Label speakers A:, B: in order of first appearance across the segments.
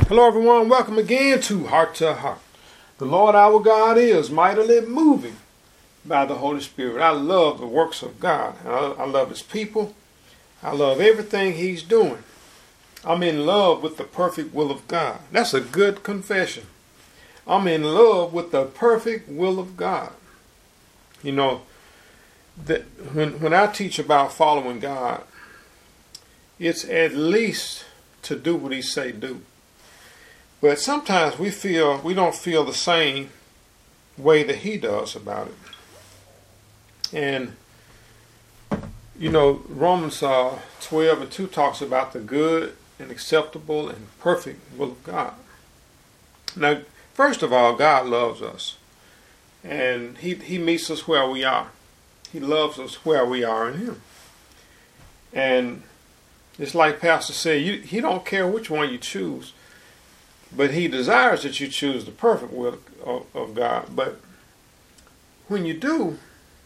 A: Hello everyone, welcome again to Heart to Heart. The Lord our God is mightily moving by the Holy Spirit. I love the works of God. I love His people. I love everything He's doing. I'm in love with the perfect will of God. That's a good confession. I'm in love with the perfect will of God. You know, that when I teach about following God, it's at least to do what He say do. But sometimes we don't feel the same way that He does about it. And you know, Romans 12:2 talks about the good and acceptable and perfect will of God. Now, first of all, God loves us, and He meets us where we are. He loves us where we are in Him. And it's like Pastor said, He don't care which one you choose, but He desires that you choose the perfect will of God. But when you do,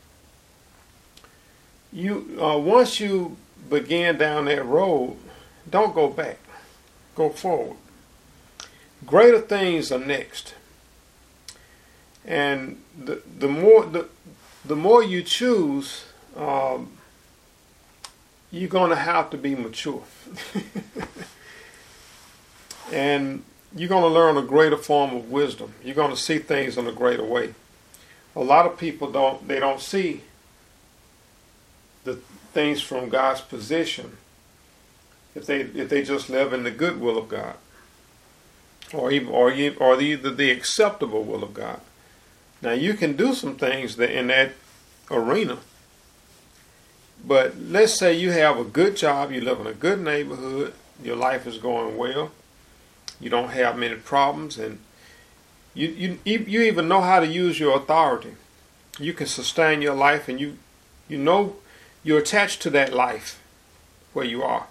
A: once you begin down that road, don't go back. Go forward. Greater things are next. And the more you choose, you're going to have to be mature. And you're going to learn a greater form of wisdom. You're going to see things in a greater way. A lot of people don't see the things from God's position if they just live in the good will of God, or either the acceptable will of God. Now you can do some things in that arena, but let's say you have a good job, you live in a good neighborhood, your life is going well, you don't have many problems, and you even know how to use your authority. You can sustain your life, and you know you're attached to that life where you are.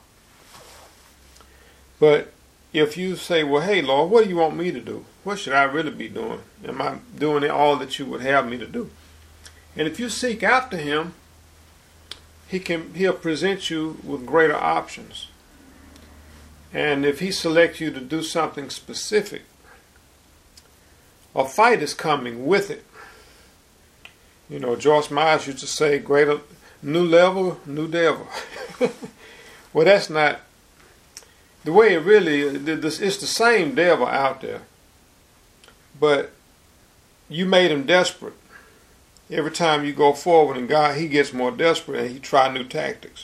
A: But if you say, well, hey, Lord, what do you want me to do? What should I really be doing? Am I doing all that you would have me to do? And if you seek after Him, He'll present you with greater options. And if He selects you to do something specific, a fight is coming with it. You know, Joyce Myers used to say, greater, new level, new devil. Well, that's not the way it really is. It's the same devil out there, but you made him desperate. Every time you go forward in God, he gets more desperate and he tries new tactics.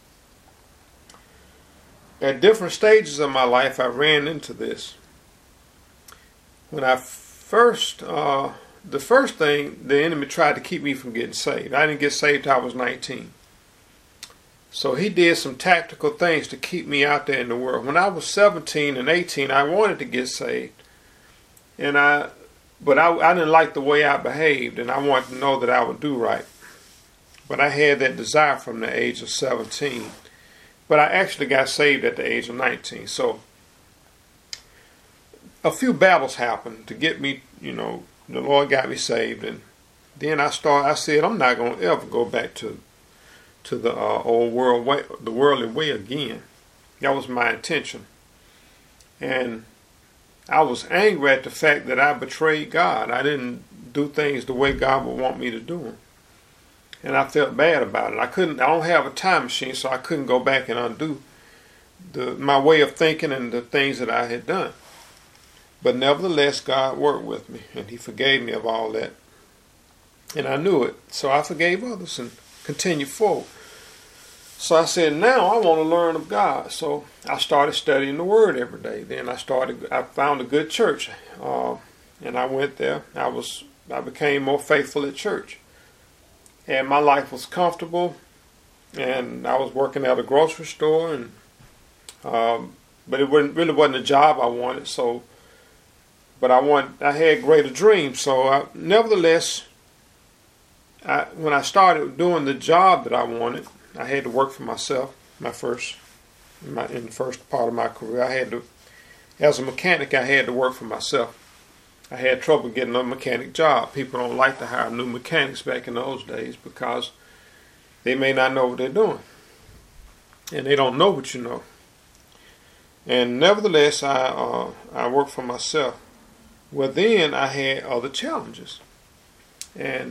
A: At different stages of my life, I ran into this. When I first, the first thing, the enemy tried to keep me from getting saved. I didn't get saved till I was 19. So he did some tactical things to keep me out there in the world. When I was 17 and 18, I wanted to get saved. But I didn't like the way I behaved, and I wanted to know that I would do right. But I had that desire from the age of 17. But I actually got saved at the age of 19. So a few battles happened to get me, you know, the Lord got me saved. And then I said, I'm not going to ever go back to the old world way, the worldly way again. That was my intention. And I was angry at the fact that I betrayed God. I didn't do things the way God would want me to do them. And I felt bad about it. I don't have a time machine, so I couldn't go back and undo my way of thinking and the things that I had done. But nevertheless, God worked with me, and He forgave me of all that. And I knew it, so I forgave others and continued forward. So I said, now I want to learn of God. So I started studying the Word every day. Then I found a good church, and I went there. I became more faithful at church. And my life was comfortable, and I was working at a grocery store, and but it really wasn't a job I wanted. So, but I had greater dreams. So, nevertheless, when I started doing the job that I wanted, I had to work for myself. In the first part of my career, as a mechanic, I had to work for myself. I had trouble getting a mechanic job. People don't like to hire new mechanics back in those days because they may not know what they're doing. And they don't know what you know. And nevertheless, I I worked for myself. Well, then I had other challenges. And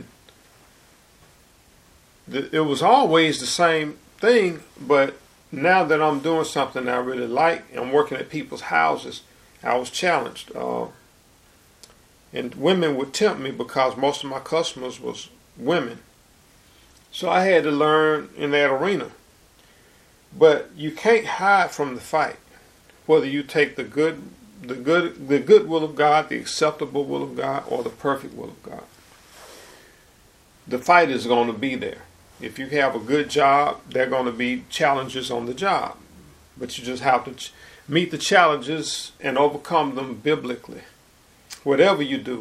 A: it was always the same thing, but now that I'm doing something I really like, I'm working at people's houses, I was challenged. And women would tempt me because most of my customers was women. So I had to learn in that arena. But you can't hide from the fight. Whether you take the good will of God, the acceptable will of God, or the perfect will of God. The fight is going to be there. If you have a good job, there are going to be challenges on the job. But you just have to meet the challenges and overcome them biblically. Whatever you do.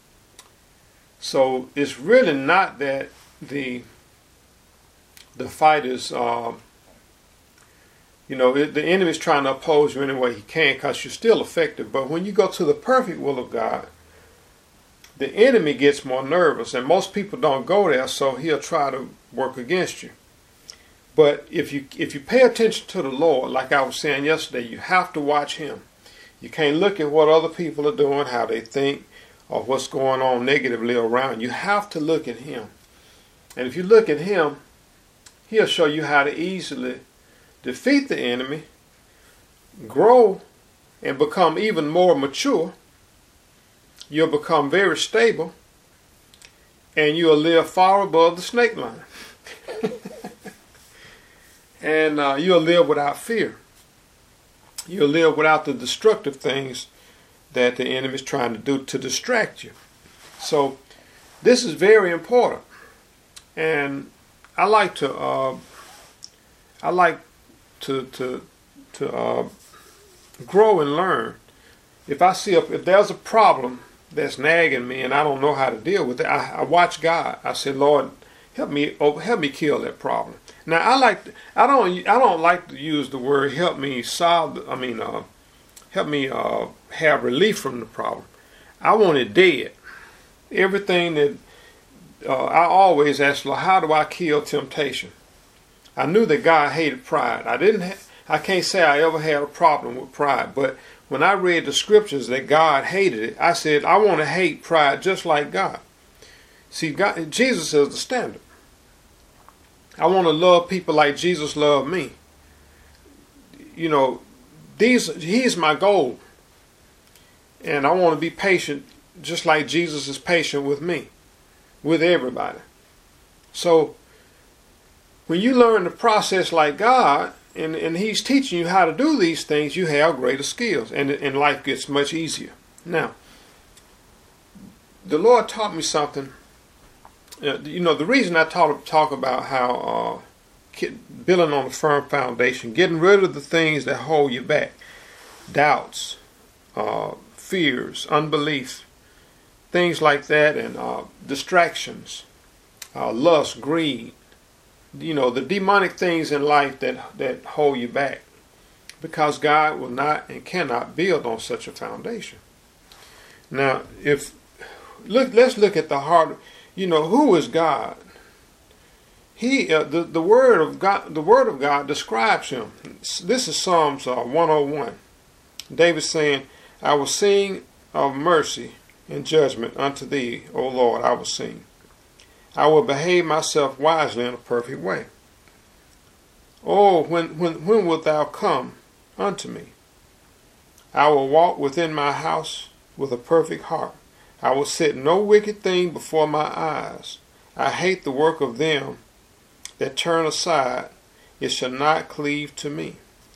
A: So it's really not that the fight is, the enemy is trying to oppose you any way he can because you're still effective. But when you go to the perfect will of God, the enemy gets more nervous, and most people don't go there, so he'll try to work against you. But if you pay attention to the Lord, like I was saying yesterday, you have to watch him. You can't look at what other people are doing, how they think, or what's going on negatively around. You have to look at him. And if you look at him, he'll show you how to easily defeat the enemy, grow, and become even more mature. You'll become very stable, and you'll live far above the snake line. And you'll live without fear. You'll live without the destructive things that the enemy is trying to do to distract you. So this is very important, and I like to grow and learn. If I see if there's a problem that's nagging me and I don't know how to deal with it, I watch God. I say, Lord, help me kill that problem. Now I don't like to use the word help me solve. Help me have relief from the problem. I want it dead. Everything that I always ask, Lord, how do I kill temptation? I knew that God hated pride. I can't say I ever had a problem with pride, but when I read the scriptures that God hated it, I said, I want to hate pride just like God. See, Jesus is the standard. I want to love people like Jesus loved me. He's my goal. And I want to be patient just like Jesus is patient with me, with everybody. So when you learn the process like God, and he's teaching you how to do these things, you have greater skills, and life gets much easier. Now, the Lord taught me something. The reason I talk about how building on a firm foundation, getting rid of the things that hold you back, doubts, fears, unbelief, things like that, and distractions, lust, greed, the demonic things in life that hold you back, because God will not and cannot build on such a foundation. Now, let's look at the heart. Who is God? The word of God describes him. This is Psalms 101. David saying, I will sing of mercy and judgment unto thee, O Lord, I will sing. I will behave myself wisely in a perfect way. Oh, when wilt thou come unto me? I will walk within my house with a perfect heart. I will set no wicked thing before my eyes. I hate the work of them that turn aside. It shall not cleave to me.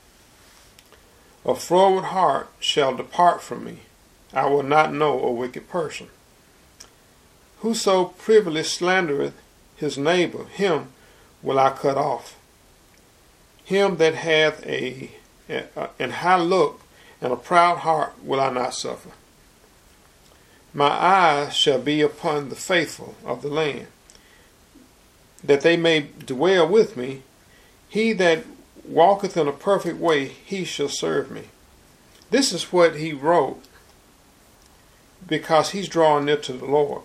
A: A froward heart shall depart from me. I will not know a wicked person. Whoso privily slandereth his neighbor, him will I cut off. Him that hath an high look and a proud heart will I not suffer. My eyes shall be upon the faithful of the land, that they may dwell with me. He that walketh in a perfect way, he shall serve me. This is what he wrote because he's drawing near to the Lord.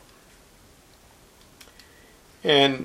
A: And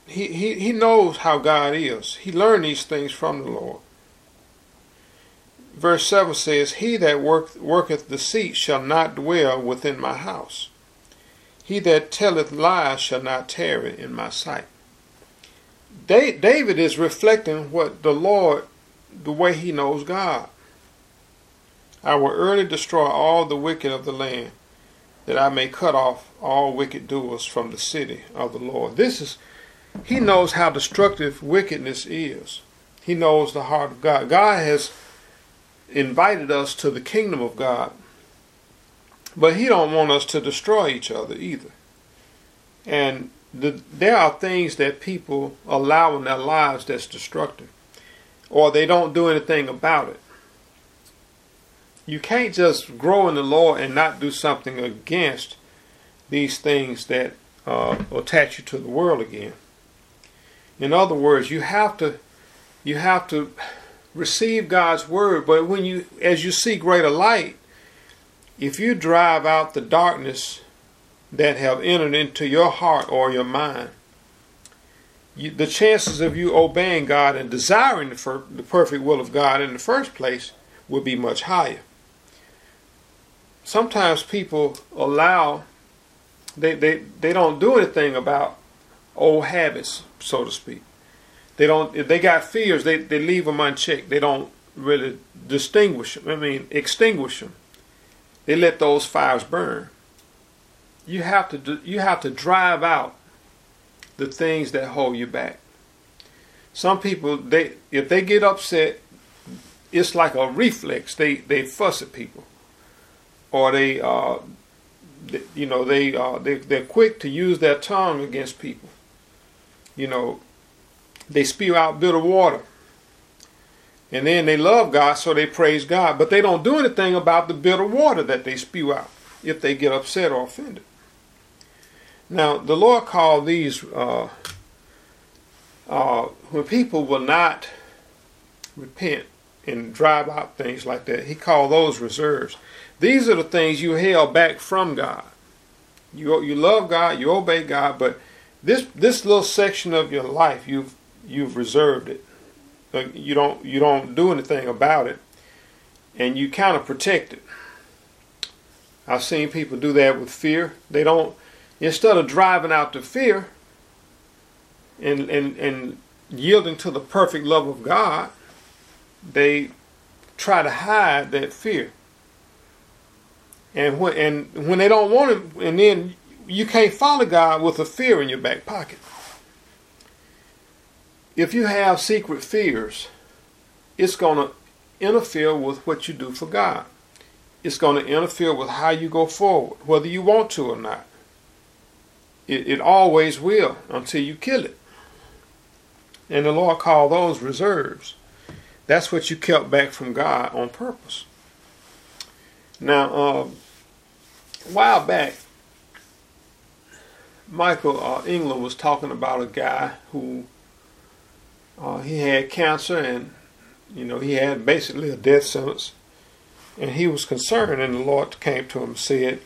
A: he knows how God is. He learned these things from the Lord. verse 7 says, he that worketh deceit shall not dwell within my house. He that telleth lies shall not tarry in my sight. David is reflecting what the Lord, the way he knows God. I will early destroy all the wicked of the land, that I may cut off all wicked doers from the city of the Lord. He knows how destructive wickedness is. He knows the heart of God. God has invited us to the kingdom of God, but he don't want us to destroy each other either. And there are things that people allow in their lives that's destructive, or they don't do anything about it. You can't just grow in the Lord and not do something against these things that attach you to the world again. In other words, you have to receive God's word, but as you see greater light, if you drive out the darkness that have entered into your heart or your mind, the chances of you obeying God and desiring the perfect will of God in the first place will be much higher. Sometimes people they don't do anything about old habits, so to speak. If they got fears, they leave them unchecked. They don't really extinguish them. They let those fires burn. You have to drive out the things that hold you back. Some people, if they get upset, it's like a reflex. They fuss at people, or they're quick to use their tongue against people. They spew out bitter water. And then they love God, so they praise God. But they don't do anything about the bitter water that they spew out if they get upset or offended. Now, the Lord called these, when people will not repent and drive out things like that, he called those reserves. These are the things you held back from God. You love God, you obey God, but this little section of your life, you've reserved it. You don't do anything about it, and you kind of protect it. I've seen people do that with fear. They don't, instead of driving out the fear and yielding to the perfect love of God, they try to hide that fear. And when they don't want it, and then you can't follow God with a fear in your back pocket. If you have secret fears, it's going to interfere with what you do for God. It's going to interfere with how you go forward, whether you want to or not. It always will until you kill it. And the Lord called those reserves. That's what you kept back from God on purpose. Now, a while back, Michael England was talking about a guy who he had cancer, and he had basically a death sentence, and he was concerned. And the Lord came to him and said,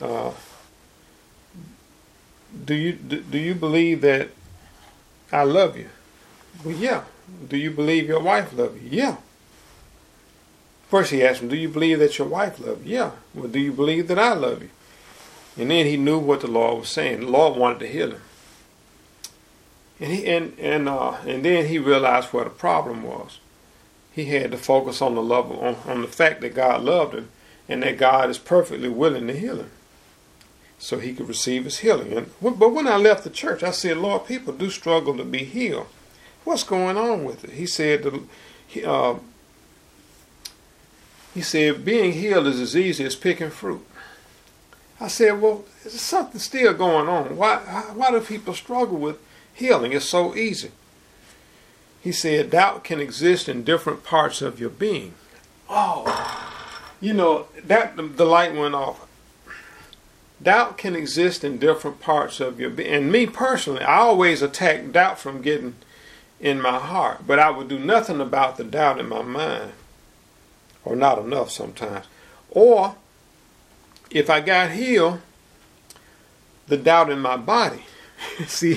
A: "Do you believe that I love you?" Well, yeah. Do you believe your wife loves you? Yeah. First he asked him, "Do you believe that your wife loves you?" Yeah. Well, do you believe that I love you? And then he knew what the Lord was saying. The Lord wanted to heal him. And then he realized what the problem was. He had to focus on the love, on the fact that God loved him, and that God is perfectly willing to heal him, so he could receive his healing. But when I left the church, I said, "Lord, people do struggle to be healed. What's going on with it?" He said, "Being healed is as easy as picking fruit." I said, "Well, there's something still going on. Why do people struggle with healing? It's so easy." He said, "Doubt can exist in different parts of your being." Oh, that the light went off. Doubt can exist in different parts of your being. And me personally, I always attack doubt from getting in my heart, but I would do nothing about the doubt in my mind, or not enough sometimes. Or if I got healed, the doubt in my body. See,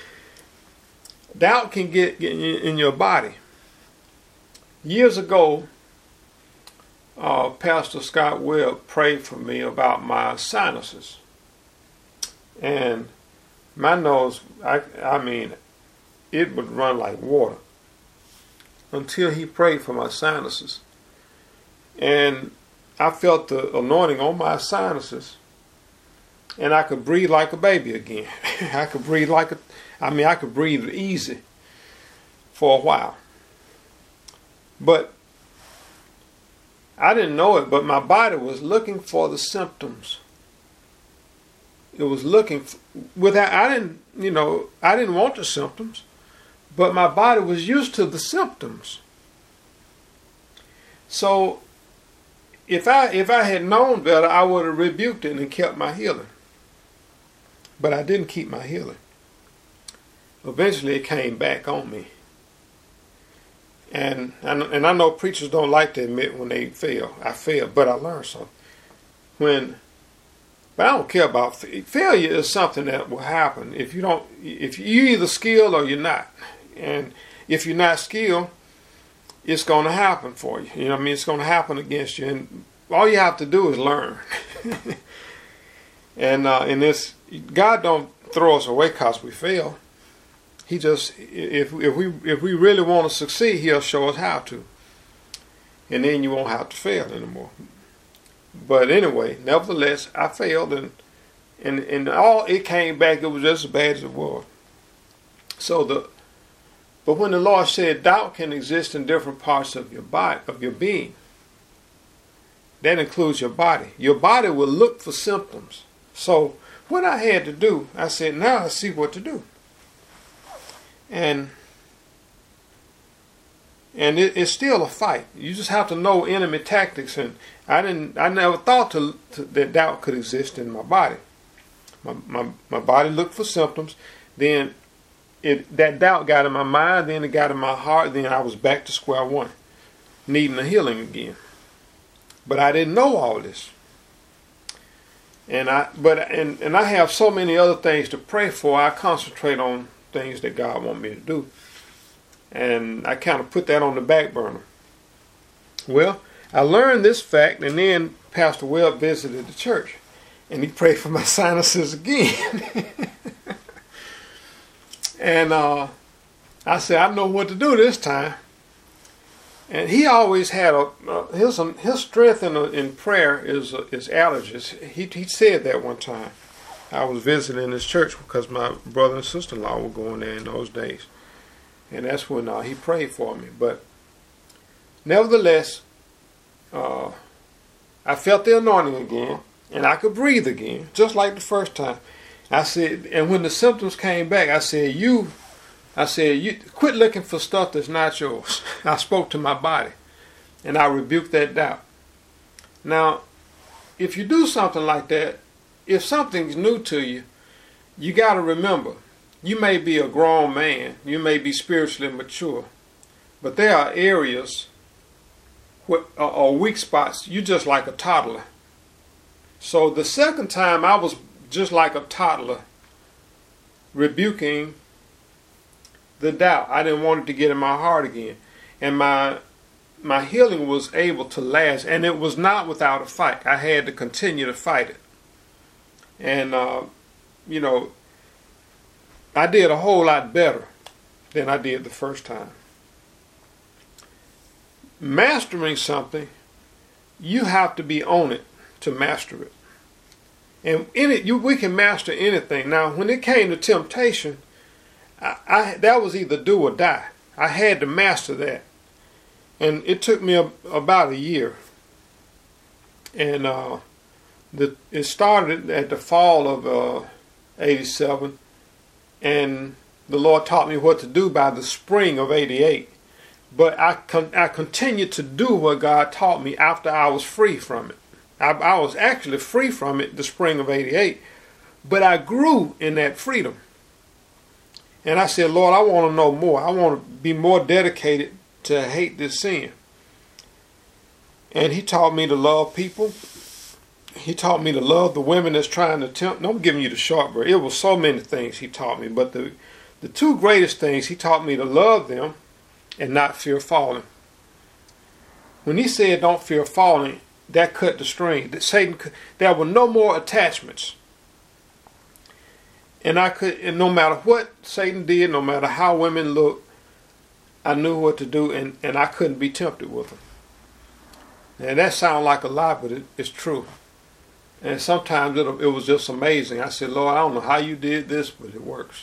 A: doubt can get in your body. Years ago, Pastor Scott Webb prayed for me about my sinuses. And my nose, I mean, it would run like water until he prayed for my sinuses. And I felt the anointing on my sinuses, and I could breathe like a baby again. I could breathe I could breathe easy for a while. But I didn't know it, but my body was looking for the symptoms. It was looking I didn't want the symptoms, but my body was used to the symptoms. So if I had known better, I would have rebuked it and kept my healing. But I didn't keep my healing. Eventually it came back on me. And I know preachers don't like to admit when they fail. I failed, but I learned something. But I don't care about failure. Is something that will happen if you're either skilled or you're not. And if you're not skilled, it's going to happen for you. You know what I mean? It's going to happen against you, and all you have to do is learn. And in this, God don't throw us away because we fail. He just, if we really want to succeed, He'll show us how to, and then you won't have to fail anymore. But anyway, nevertheless, I failed, and all it came back. It was just as bad as it was. But when the Lord said doubt can exist in different parts of your body, of your being, that includes your body. Your body will look for symptoms. So what I had to do, I said, now I see what to do. And it's still a fight. You just have to know enemy tactics. And I never thought that doubt could exist in my body. My body looked for symptoms. Then that doubt got in my mind. Then it got in my heart. Then I was back to square one, needing a healing again. But I didn't know all this. And I have so many other things to pray for. I concentrate on things that God wants me to do. And I kind of put that on the back burner. Well, I learned this fact, and then Pastor Webb visited the church, and he prayed for my sinuses again. And I said, I know what to do this time. And he always had his strength in prayer is allergies. He said that one time. I was visiting his church because my brother and sister-in-law were going there in those days. And that's when he prayed for me. But nevertheless, I felt the anointing again, and I could breathe again, just like the first time. I said, and when the symptoms came back, I said, you quit looking for stuff that's not yours. I spoke to my body, and I rebuked that doubt. Now, if you do something like that, if something's new to you, you got to remember, you may be a grown man, you may be spiritually mature, but there are areas or weak spots. You're just like a toddler. So the second time I was just like a toddler, rebuking the doubt. I didn't want it to get in my heart again. And my healing was able to last, and it was not without a fight. I had to continue to fight it. And, I did a whole lot better than I did the first time. Mastering something, you have to be on it to master it. And we can master anything. Now, when it came to temptation, that was either do or die. I had to master that. And it took me about a year. And it started at the fall of 87. And the Lord taught me what to do by the spring of 88. But I continued to do what God taught me after I was free from it. I was actually free from it the spring of 88. But I grew in that freedom. And I said, Lord, I want to know more. I want to be more dedicated to hate this sin. And He taught me to love people. He taught me to love the women that's trying to tempt. I'm giving you the short version. It was so many things He taught me. But the two greatest things, He taught me to love them and not fear falling. when he said don't fear falling, that cut the string. That there were no more attachments. And no matter what Satan did, no matter how women looked, I knew what to do, and I couldn't be tempted with them. And that sounds like a lie, but it's true. And sometimes it was just amazing. I said, Lord, I don't know how you did this, but it works.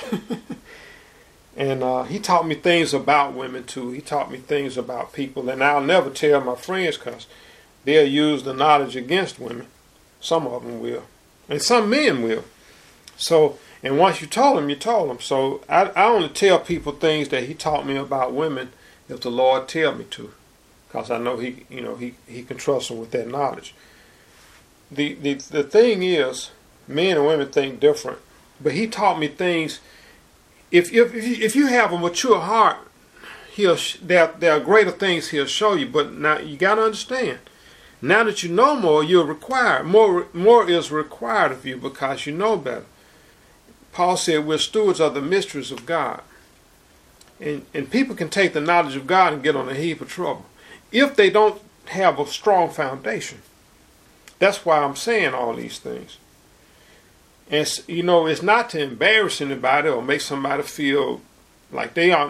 A: And he taught me things about women too. He taught me things about people. And I'll never tell my friends because they'll use the knowledge against women. Some of them will. And some men will. So, and once you told them, you told them. So I only tell people things that he taught me about women if the Lord tell me to. Because I know he can trust them with that knowledge. The thing is, men and women think different. But he taught me things. If you have a mature heart, there are greater things he'll show you. But now you got to understand. Now that you know more, you're required. More is required of you because you know better. Paul said we're stewards of the mysteries of God. And people can take the knowledge of God and get on a heap of trouble if they don't have a strong foundation. That's why I'm saying all these things. And it's not to embarrass anybody or make somebody feel like they're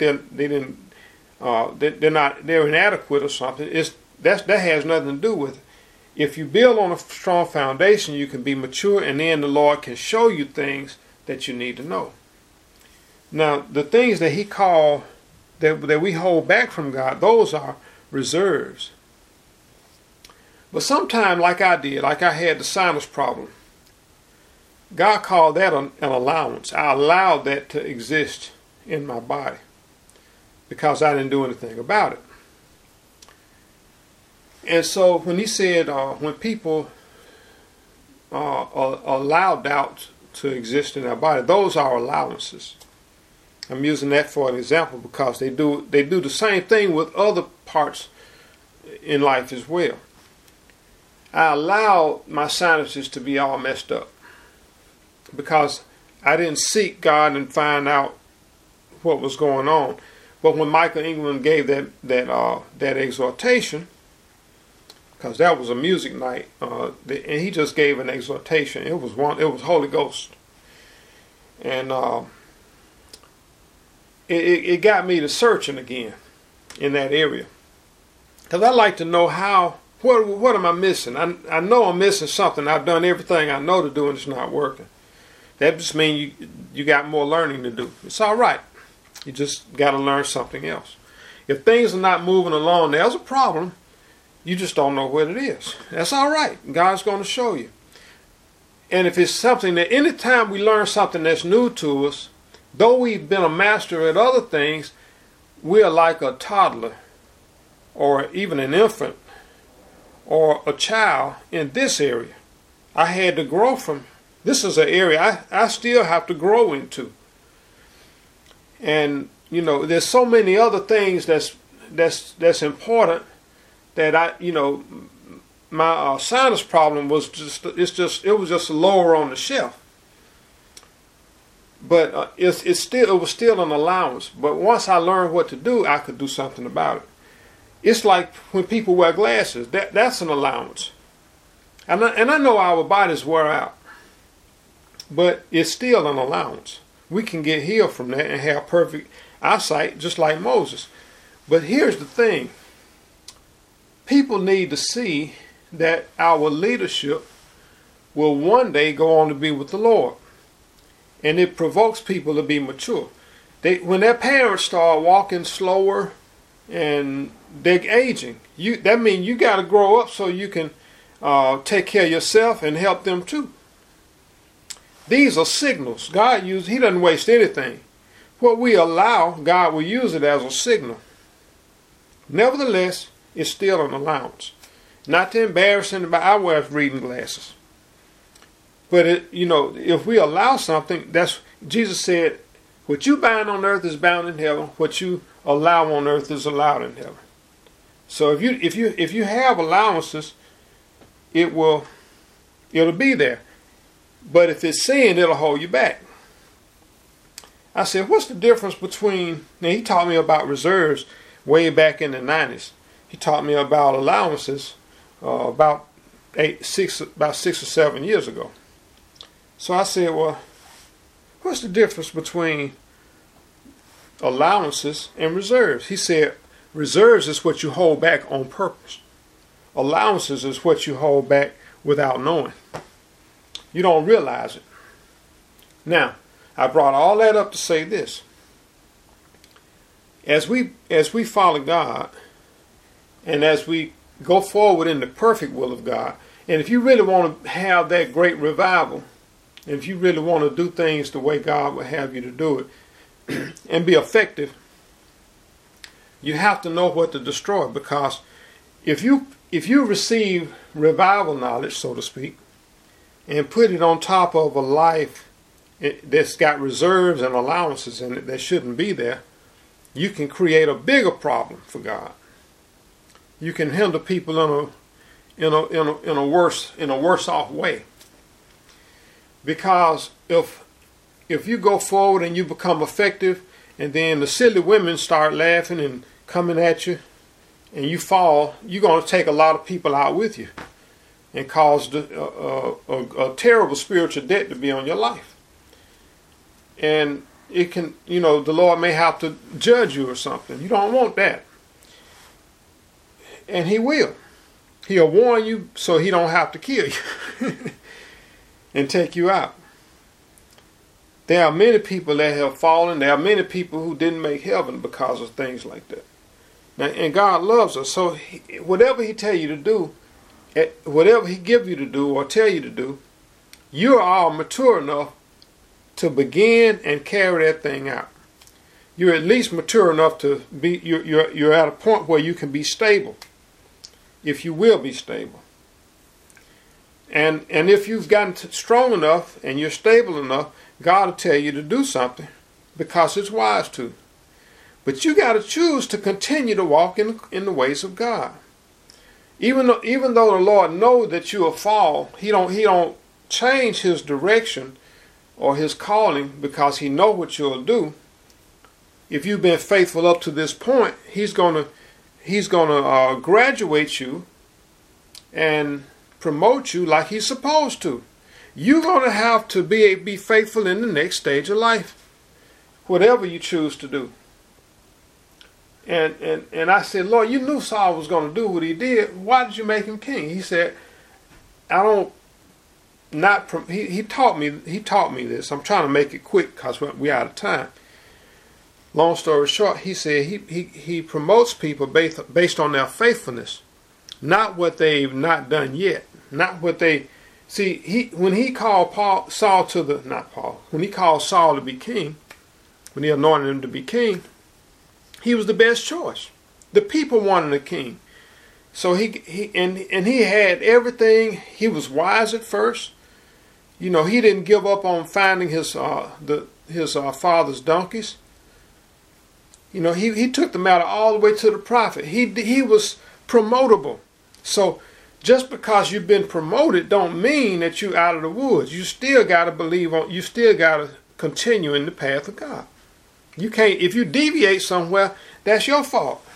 A: inadequate or something. That has nothing to do with it. If you build on a strong foundation, you can be mature, and then the Lord can show you things that you need to know. Now, the things that he called that we hold back from God, those are reserves. But sometimes, like I did, like I had the sinus problem, God called that an allowance. I allowed that to exist in my body because I didn't do anything about it. And so when he said, when people allow doubt to exist in their body, those are allowances. I'm using that for an example because they do the same thing with other parts in life as well. I allowed my sinuses to be all messed up because I didn't seek God and find out what was going on. But when Michael England gave that exhortation, because that was a music night, and he just gave an exhortation. It was Holy Ghost, and it got me to searching again in that area, because I like to know what am I missing. I know I'm missing something. I've done everything I know to do, and it's not working. That just means you got more learning to do. It's all right. You just got to learn something else. If things are not moving along, there's a problem. You just don't know what it is. That's all right. God's going to show you. And if it's something that anytime we learn something that's new to us, though we've been a master at other things, we're like a toddler or even an infant or a child in this area. I had to grow from. This is an area I still have to grow into. And there's so many other things that's important that my sinus problem was it was just lower on the shelf. But it was still an allowance. But once I learned what to do, I could do something about it. It's like when people wear glasses. That's an allowance. And I know our bodies wear out, but it's still an allowance. We can get healed from that and have perfect eyesight, just like Moses. But here's the thing. People need to see that our leadership will one day go on to be with the Lord. And it provokes people to be mature. When their parents start walking slower and they're aging, that means you got to grow up so you can take care of yourself and help them too. These are signals. He doesn't waste anything. What we allow, God will use it as a signal. Nevertheless, it's still an allowance. Not to embarrass anybody. I wear reading glasses. But if we allow something, Jesus said, what you bind on earth is bound in heaven. What you allow on earth is allowed in heaven. So if you have allowances, it'll be there. But if it's sin, it'll hold you back. I said, what's the difference between... Now, he taught me about reserves way back in the 90s. He taught me about allowances about 6 or 7 years ago. So I said, well, what's the difference between allowances and reserves? He said, reserves is what you hold back on purpose. Allowances is what you hold back without knowing. You don't realize it. Now, I brought all that up to say this. As we follow God, and as we go forward in the perfect will of God, and if you really want to have that great revival, and if you really want to do things the way God would have you to do it, and be effective, you have to know what to destroy. Because if you receive revival knowledge, so to speak, and put it on top of a life that's got reserves and allowances in it that shouldn't be there, you can create a bigger problem for God. You can hinder people in a worse off way. Because if you go forward and you become effective, and then the silly women start laughing and coming at you, and you fall, you're going to take a lot of people out with you and cause a terrible spiritual debt to be on your life. And it can, the Lord may have to judge you or something. You don't want that. And He will. He'll warn you so He don't have to kill you and take you out. There are many people that have fallen. There are many people who didn't make heaven because of things like that. Now, and God loves us. So whatever He tell you to do, whatever He give you to do or tell you to do, you are all mature enough to begin and carry that thing out. You're at least mature enough to be. You're at a point where you can be stable, if you will be stable. And if you've gotten strong enough and you're stable enough, God will tell you to do something because it's wise to. But you got to choose to continue to walk in the ways of God. Even though the Lord knows that you will fall, He don't change His direction or His calling because He knows what you'll do. If you've been faithful up to this point, He's gonna graduate you and promote you like He's supposed to. You're gonna have to be faithful in the next stage of life, whatever you choose to do. And I said, Lord, you knew Saul was going to do what he did. Why did you make him king? He said, he taught me this. I'm trying to make it quick because we're out of time. Long story short, he said he promotes people based on their faithfulness, not what they've not done yet. Not what they see. When he called Saul to be king, when he anointed him to be king, he was the best choice. The people wanted a king. So he had everything. He was wise at first. He didn't give up on finding his father's donkeys. He took the matter all the way to the prophet. He was promotable. So just because you've been promoted don't mean that you're out of the woods. You still got to you still got to continue in the path of God. You can't, if you deviate somewhere, that's your fault.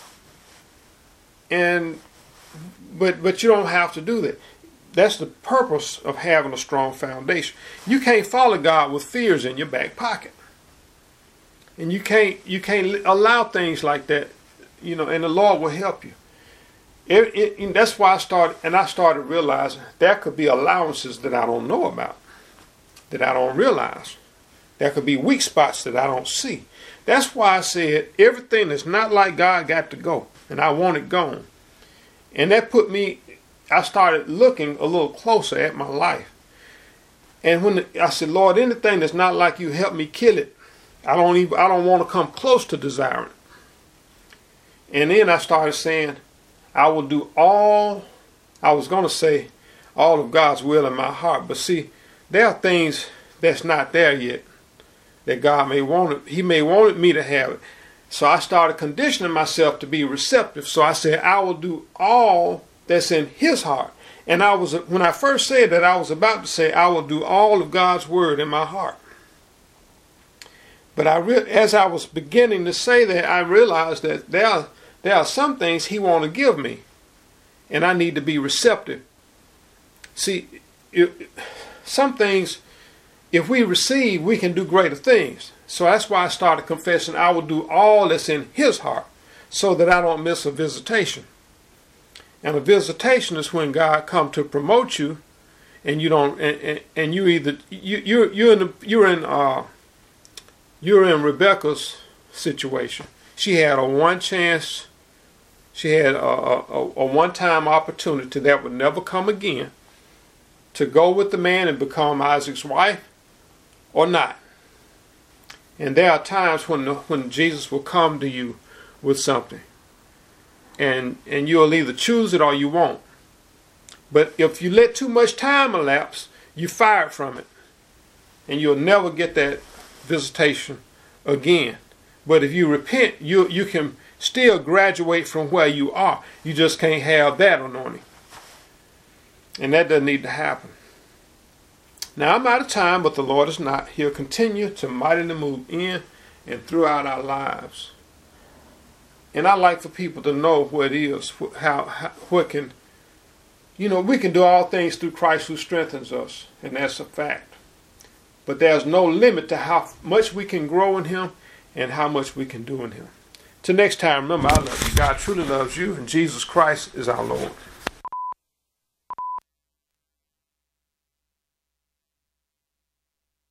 A: But you don't have to do that. That's the purpose of having a strong foundation. You can't follow God with fears in your back pocket. And you can't allow things like that, and the Lord will help you. That's why I started realizing there could be allowances that I don't know about, that I don't realize. There could be weak spots that I don't see. That's why I said everything that's not like God got to go, and I want it gone. And that I started looking a little closer at my life. And I said, Lord, anything that's not like you, help me kill it. I don't want to come close to desiring it. And then I started saying, I will do all of God's will in my heart. But see, there are things that's not there yet that God may want it. He may want me to have it. So I started conditioning myself to be receptive. So I said, I will do all that's in His heart. And when I first said that, I was about to say, I will do all of God's word in my heart. But as I was beginning to say that, I realized that there There are some things he want to give me, and I need to be receptive. See, some things, if we receive, we can do greater things. So that's why I started confessing I will do all that's in his heart so that I don't miss a visitation. And a visitation is when God comes to promote you, and you don't, and you either you're in Rebecca's situation. She had a one chance. She had a one-time opportunity that would never come again to go with the man and become Isaac's wife or not. And there are times when Jesus will come to you with something, and you'll either choose it or you won't. But if you let too much time elapse, you're fired from it, and you'll never get that visitation again. But if you repent, you can still graduate from where you are. You just can't have that anointing. And that doesn't need to happen. Now I'm out of time, but the Lord is not. He'll continue to mightily move in and throughout our lives. And I like for people to know what it is, what can, we can do all things through Christ who strengthens us, and that's a fact. But there's no limit to how much we can grow in him and how much we can do in him. Till next time, remember, I love you. God truly loves you, and Jesus Christ is our Lord.